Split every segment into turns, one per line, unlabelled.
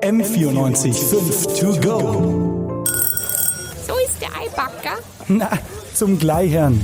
M94.5 to go.
So ist der Eibacker.
Na, zum Gleichern.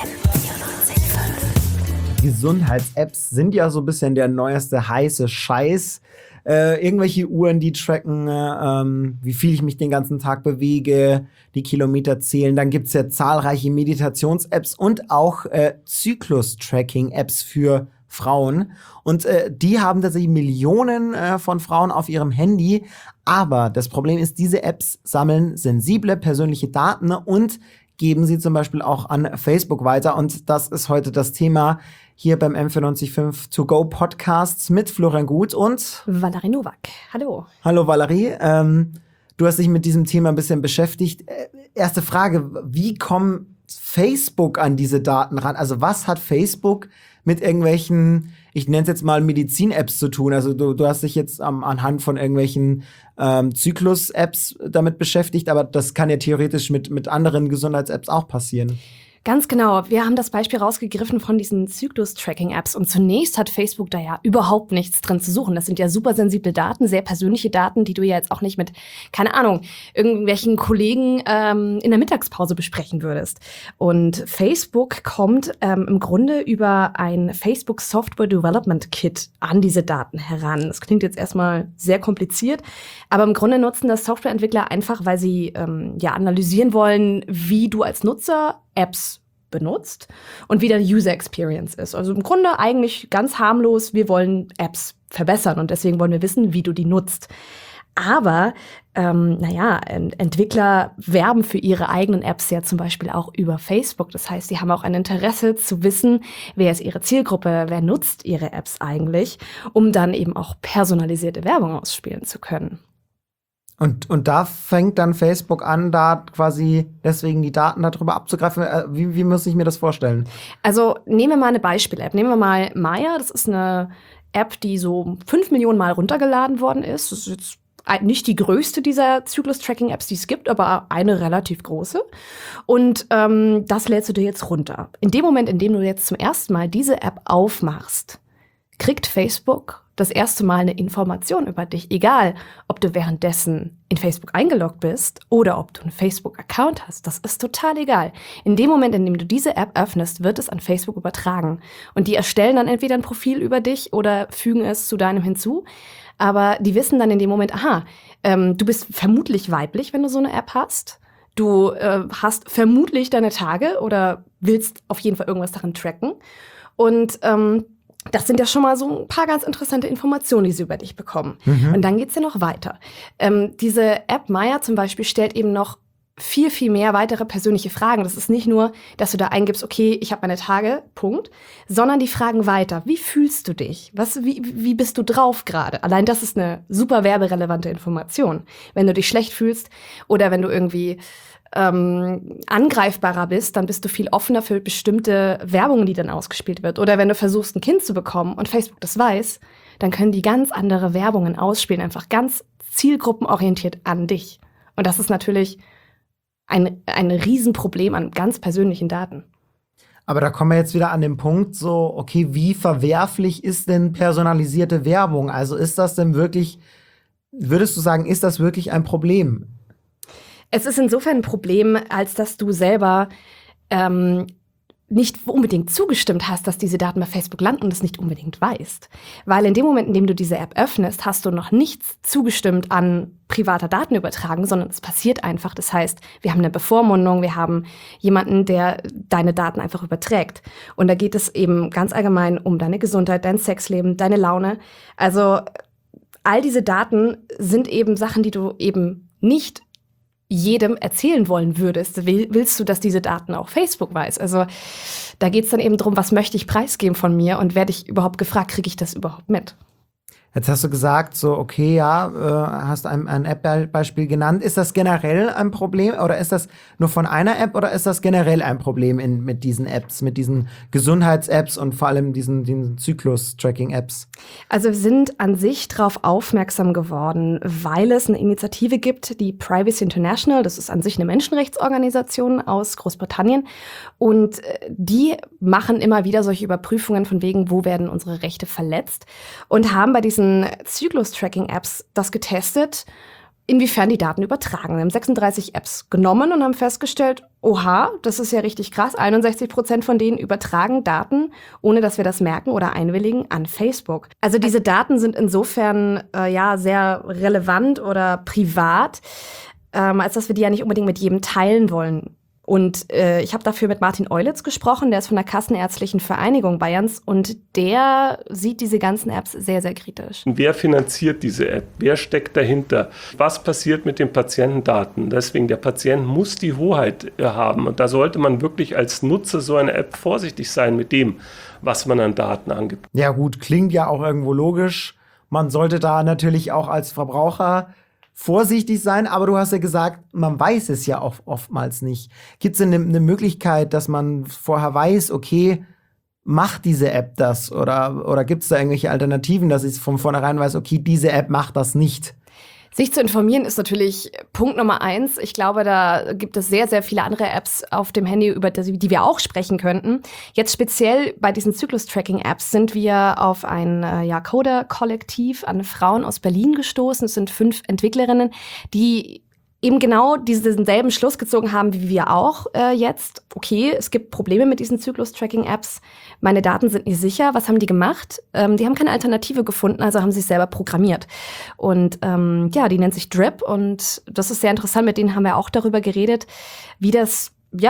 Gesundheits-Apps sind ja so ein bisschen der neueste heiße Scheiß. Irgendwelche Uhren, die tracken, wie viel ich mich den ganzen Tag bewege, die Kilometer zählen. Dann gibt's ja zahlreiche Meditations-Apps und auch Zyklus-Tracking-Apps für Frauen. Und die haben tatsächlich Millionen von Frauen auf ihrem Handy. Aber das Problem ist, diese Apps sammeln sensible persönliche Daten und geben sie zum Beispiel auch an Facebook weiter. Und das ist heute das Thema hier beim M94.5 To Go Podcast mit Florian Gut und
Valerie Nowak. Hallo.
Hallo Valerie. Du hast dich mit diesem Thema ein bisschen beschäftigt. Erste Frage, wie kommt Facebook an diese Daten ran? Also was hat Facebook mit irgendwelchen, ich nenne es jetzt mal Medizin-Apps zu tun? Also du hast dich jetzt anhand von irgendwelchen Zyklus-Apps damit beschäftigt, aber das kann ja theoretisch mit anderen Gesundheits-Apps auch passieren.
Ganz genau. Wir haben das Beispiel rausgegriffen von diesen Zyklus-Tracking-Apps. Und zunächst hat Facebook da ja überhaupt nichts drin zu suchen. Das sind ja super sensible Daten, sehr persönliche Daten, die du ja jetzt auch nicht mit, keine Ahnung, irgendwelchen Kollegen in der Mittagspause besprechen würdest. Und Facebook kommt im Grunde über ein Facebook Software Development Kit an diese Daten heran. Das klingt jetzt erstmal sehr kompliziert, aber im Grunde nutzen das Softwareentwickler einfach, weil sie analysieren wollen, wie du als Nutzer Apps benutzt und wie der User Experience ist. Also im Grunde eigentlich ganz harmlos, wir wollen Apps verbessern und deswegen wollen wir wissen, wie du die nutzt. Aber Entwickler werben für ihre eigenen Apps ja zum Beispiel auch über Facebook. Das heißt, sie haben auch ein Interesse zu wissen, wer ist ihre Zielgruppe, wer nutzt ihre Apps eigentlich, um dann eben auch personalisierte Werbung ausspielen zu können.
Und da fängt dann Facebook an, da quasi deswegen die Daten darüber abzugreifen. Wie muss ich mir das vorstellen?
Also nehmen wir mal eine Beispiel-App. Nehmen wir mal Maya. Das ist eine App, die so 5 Millionen Mal runtergeladen worden ist. Das ist jetzt nicht die größte dieser Zyklus-Tracking-Apps, die es gibt, aber eine relativ große. Und das lädst du dir jetzt runter. In dem Moment, in dem du jetzt zum ersten Mal diese App aufmachst, kriegt Facebook das erste Mal eine Information über dich. Egal, ob du währenddessen in Facebook eingeloggt bist oder ob du einen Facebook-Account hast. Das ist total egal. In dem Moment, in dem du diese App öffnest, wird es an Facebook übertragen. Und die erstellen dann entweder ein Profil über dich oder fügen es zu deinem hinzu. Aber die wissen dann in dem Moment, du bist vermutlich weiblich, wenn du so eine App hast. Du hast vermutlich deine Tage oder willst auf jeden Fall irgendwas darin tracken. Und das sind ja schon mal so ein paar ganz interessante Informationen, die sie über dich bekommen. Und dann geht's ja noch weiter. Diese App Maya zum Beispiel stellt eben noch viel, viel mehr weitere persönliche Fragen. Das ist nicht nur, dass du da eingibst, okay, ich habe meine Tage, Punkt, sondern die fragen weiter. Wie fühlst du dich? Wie bist du drauf gerade? Allein das ist eine super werberelevante Information. Wenn du dich schlecht fühlst oder wenn du irgendwie angreifbarer bist, dann bist du viel offener für bestimmte Werbungen, die dann ausgespielt wird. Oder wenn du versuchst, ein Kind zu bekommen und Facebook das weiß, dann können die ganz andere Werbungen ausspielen, einfach ganz zielgruppenorientiert an dich. Und das ist natürlich ein Riesenproblem an ganz persönlichen Daten.
Aber da kommen wir jetzt wieder an den Punkt so, okay, wie verwerflich ist denn personalisierte Werbung? Also ist das denn wirklich, würdest du sagen, ist das wirklich ein Problem?
Es ist insofern ein Problem, als dass du selber nicht unbedingt zugestimmt hast, dass diese Daten bei Facebook landen und es nicht unbedingt weißt. Weil in dem Moment, in dem du diese App öffnest, hast du noch nichts zugestimmt an privater Datenübertragung, sondern es passiert einfach. Das heißt, wir haben eine Bevormundung, wir haben jemanden, der deine Daten einfach überträgt. Und da geht es eben ganz allgemein um deine Gesundheit, dein Sexleben, deine Laune. Also all diese Daten sind eben Sachen, die du eben nicht jedem erzählen wollen würdest. Willst du, dass diese Daten auch Facebook weiß? Also da geht es dann eben drum, was möchte ich preisgeben von mir und werde ich überhaupt gefragt, kriege ich das überhaupt mit?
Jetzt hast du gesagt, so okay, ja, hast ein App-Beispiel genannt. Ist das generell ein Problem oder ist das nur von einer App oder ist das generell ein Problem mit diesen Apps, mit diesen Gesundheits-Apps und vor allem diesen Zyklus-Tracking-Apps?
Also wir sind an sich darauf aufmerksam geworden, weil es eine Initiative gibt, die Privacy International, das ist an sich eine Menschenrechtsorganisation aus Großbritannien und die machen immer wieder solche Überprüfungen von wegen, wo werden unsere Rechte verletzt und haben bei diesen diesen Zyklus-Tracking-Apps das getestet, inwiefern die Daten übertragen. Wir haben 36 Apps genommen und haben festgestellt, oha, das ist ja richtig krass, 61% von denen übertragen Daten, ohne dass wir das merken oder einwilligen, an Facebook. Also diese Daten sind insofern sehr relevant oder privat, als dass wir die ja nicht unbedingt mit jedem teilen wollen. Und ich habe dafür mit Martin Eulitz gesprochen, der ist von der Kassenärztlichen Vereinigung Bayerns und der sieht diese ganzen Apps sehr, sehr kritisch.
Wer finanziert diese App? Wer steckt dahinter? Was passiert mit den Patientendaten? Deswegen, der Patient muss die Hoheit haben und da sollte man wirklich als Nutzer so einer App vorsichtig sein mit dem, was man an Daten angibt.
Ja gut, klingt ja auch irgendwo logisch. Man sollte da natürlich auch als Verbraucher vorsichtig sein, aber du hast ja gesagt, man weiß es ja auch oftmals nicht. Gibt es denn eine Möglichkeit, dass man vorher weiß, okay, macht diese App das? Oder gibt es da irgendwelche Alternativen, dass ich von vornherein weiß, okay, diese App macht das nicht?
Sich zu informieren ist natürlich Punkt Nummer 1. Ich glaube, da gibt es sehr, sehr viele andere Apps auf dem Handy, über die wir auch sprechen könnten. Jetzt speziell bei diesen Zyklus-Tracking-Apps sind wir auf ein Coder-Kollektiv an Frauen aus Berlin gestoßen. Es sind 5 Entwicklerinnen, die eben genau diesen selben Schluss gezogen haben wie wir auch jetzt. Okay, es gibt Probleme mit diesen Zyklus-Tracking-Apps. Meine Daten sind nicht sicher. Was haben die gemacht? Die haben keine Alternative gefunden, also haben sie es selber programmiert. Und die nennt sich Drip und das ist sehr interessant. Mit denen haben wir auch darüber geredet, wie das,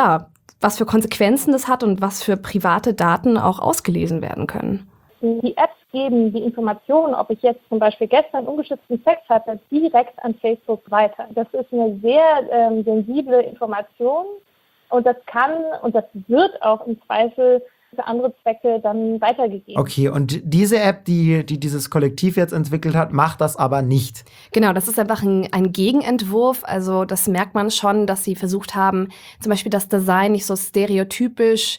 was für Konsequenzen das hat und was für private Daten auch ausgelesen werden können.
Die Apps geben die Informationen, ob ich jetzt zum Beispiel gestern ungeschützten Sex hatte, direkt an Facebook weiter. Das ist eine sehr sensible Information und das kann und das wird auch im Zweifel für andere Zwecke dann weitergegeben.
Okay, und diese App, die dieses Kollektiv jetzt entwickelt hat, macht das aber nicht.
Genau, das ist einfach ein Gegenentwurf. Also das merkt man schon, dass sie versucht haben, zum Beispiel das Design nicht so stereotypisch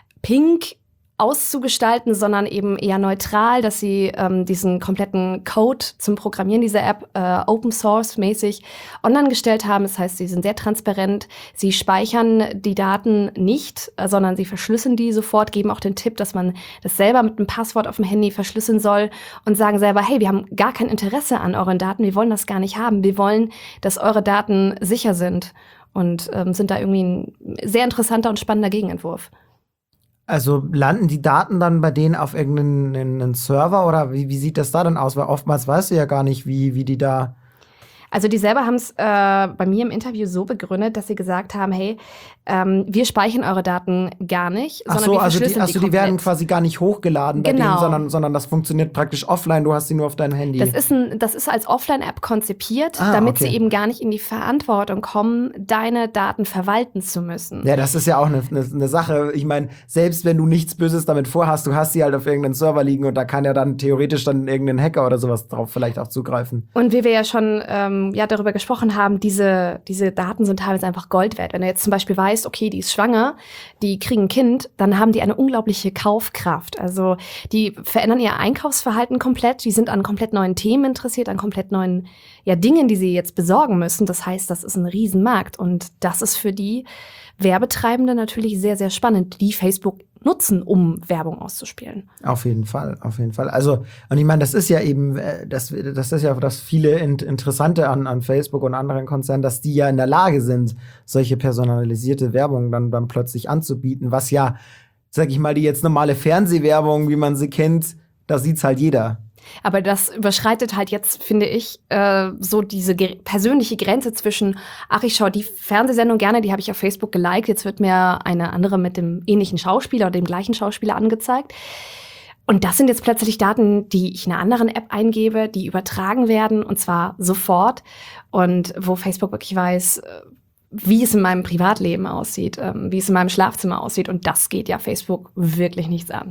pink auszugestalten, sondern eben eher neutral, dass sie diesen kompletten Code zum Programmieren dieser App Open Source mäßig online gestellt haben. Das heißt, sie sind sehr transparent. Sie speichern die Daten nicht, sondern sie verschlüsseln die sofort, geben auch den Tipp, dass man das selber mit einem Passwort auf dem Handy verschlüsseln soll und sagen selber, hey, wir haben gar kein Interesse an euren Daten, wir wollen das gar nicht haben. Wir wollen, dass eure Daten sicher sind und sind da irgendwie ein sehr interessanter und spannender Gegenentwurf.
Also landen die Daten dann bei denen auf irgendeinen Server oder wie sieht das da dann aus? Weil oftmals weißt du ja gar nicht, wie die da.
Also die selber haben es bei mir im Interview so begründet, dass sie gesagt haben, hey, wir speichern eure Daten gar nicht, sondern wir verschlüsseln die
die werden quasi gar nicht hochgeladen bei denen, sondern das funktioniert praktisch offline, du hast sie nur auf deinem Handy.
Das ist als Offline-App konzipiert, damit sie eben gar nicht in die Verantwortung kommen, deine Daten verwalten zu müssen.
Ja, das ist ja auch eine Sache. Ich meine, selbst wenn du nichts Böses damit vorhast, du hast sie halt auf irgendeinem Server liegen und da kann ja dann theoretisch dann irgendein Hacker oder sowas drauf vielleicht auch zugreifen.
Und wie wir ja schon darüber gesprochen haben, diese Daten sind teilweise einfach Gold wert. Wenn du jetzt zum Beispiel weißt, okay, die ist schwanger, die kriegen ein Kind, dann haben die eine unglaubliche Kaufkraft. Also die verändern ihr Einkaufsverhalten komplett, die sind an komplett neuen Themen interessiert, an komplett neuen Dingen, die sie jetzt besorgen müssen. Das heißt, das ist ein Riesenmarkt und das ist für die Werbetreibende natürlich sehr, sehr spannend, die Facebook nutzen, um Werbung auszuspielen.
Auf jeden Fall, auf jeden Fall. Also, und ich meine, das ist ja eben, das ist ja das viele Interessante an Facebook und anderen Konzernen, dass die ja in der Lage sind, solche personalisierte Werbung dann plötzlich anzubieten, was ja, sag ich mal, die jetzt normale Fernsehwerbung, wie man sie kennt, da sieht's halt jeder.
Aber das überschreitet halt jetzt, finde ich, so diese persönliche Grenze zwischen, ach, ich schaue die Fernsehsendung gerne, die habe ich auf Facebook geliked, jetzt wird mir eine andere mit dem ähnlichen Schauspieler oder dem gleichen Schauspieler angezeigt. Und das sind jetzt plötzlich Daten, die ich in einer anderen App eingebe, die übertragen werden und zwar sofort. Und wo Facebook wirklich weiß, wie es in meinem Privatleben aussieht, wie es in meinem Schlafzimmer aussieht. Und das geht ja Facebook wirklich nichts an.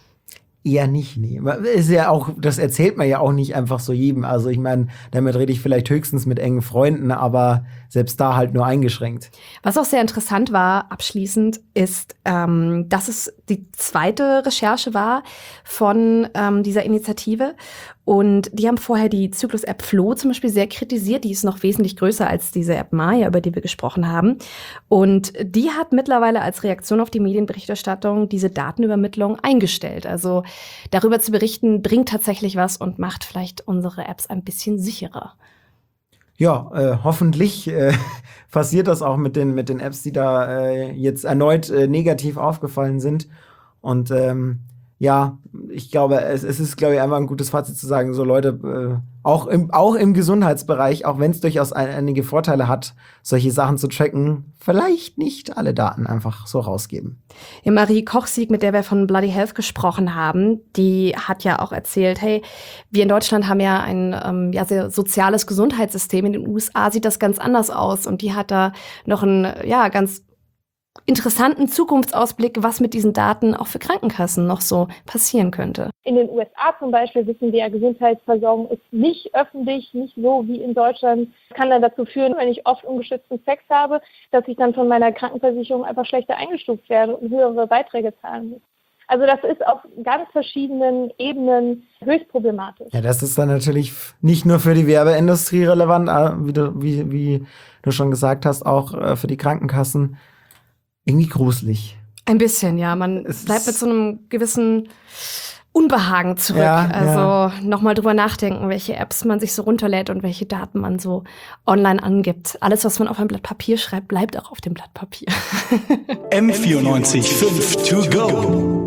Eher nicht, nee. Ist ja auch, das erzählt man ja auch nicht einfach so jedem. Also ich meine, damit rede ich vielleicht höchstens mit engen Freunden, aber selbst da halt nur eingeschränkt.
Was auch sehr interessant war, abschließend, ist, dass es die zweite Recherche war von dieser Initiative. Und die haben vorher die Zyklus-App Flo zum Beispiel sehr kritisiert. Die ist noch wesentlich größer als diese App Maya, über die wir gesprochen haben. Und die hat mittlerweile als Reaktion auf die Medienberichterstattung diese Datenübermittlung eingestellt. Also darüber zu berichten, bringt tatsächlich was und macht vielleicht unsere Apps ein bisschen sicherer.
Ja, hoffentlich passiert das auch mit den Apps, die da jetzt erneut negativ aufgefallen sind. Und ja, ich glaube, es ist, glaube ich, einfach ein gutes Fazit zu sagen, so Leute, auch im Gesundheitsbereich, auch wenn es durchaus einige Vorteile hat, solche Sachen zu tracken, vielleicht nicht alle Daten einfach so rausgeben.
Ja, Marie Kochsieg, mit der wir von Bloody Health gesprochen haben, die hat ja auch erzählt, hey, wir in Deutschland haben ja ein sehr soziales Gesundheitssystem. In den USA sieht das ganz anders aus. Und die hat da noch einen ganz interessanten Zukunftsausblick, was mit diesen Daten auch für Krankenkassen noch so passieren könnte.
In den USA zum Beispiel wissen wir ja, Gesundheitsversorgung ist nicht öffentlich, nicht so wie in Deutschland. Das kann dann dazu führen, wenn ich oft ungeschützten Sex habe, dass ich dann von meiner Krankenversicherung einfach schlechter eingestuft werde und höhere Beiträge zahlen muss. Also das ist auf ganz verschiedenen Ebenen höchst problematisch.
Ja, das ist dann natürlich nicht nur für die Werbeindustrie relevant, wie du schon gesagt hast, auch für die Krankenkassen. Irgendwie gruselig.
Ein bisschen, ja. Man bleibt mit so einem gewissen Unbehagen zurück. Also nochmal drüber nachdenken, welche Apps man sich so runterlädt und welche Daten man so online angibt. Alles, was man auf ein Blatt Papier schreibt, bleibt auch auf dem Blatt Papier.
M94 5 to go.